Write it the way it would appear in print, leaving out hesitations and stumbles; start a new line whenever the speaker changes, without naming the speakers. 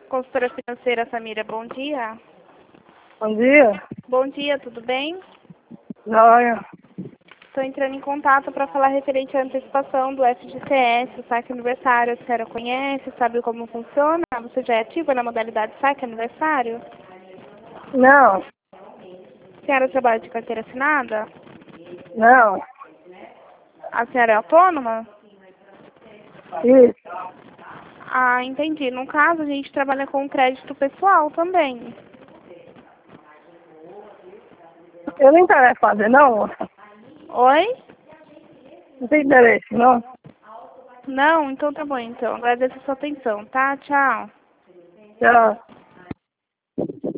Consultora financeira Samira, bom dia.
Bom dia.
Bom dia, tudo bem?
Joia.
Estou entrando em contato para falar referente à antecipação do FGTS, o saque aniversário. A senhora conhece, sabe como funciona? Você já é ativa na modalidade saque aniversário?
Não,
A senhora trabalha de carteira assinada?
não.
A senhora é autônoma?
Isso.
Ah, entendi. No caso, a gente trabalha com crédito pessoal também.
Eu não interessa fazer, não, moça.
Oi?
Não tem interesse, não.
Não? Então tá bom, então. Agradeço a sua atenção, tá? Tchau.
Tchau.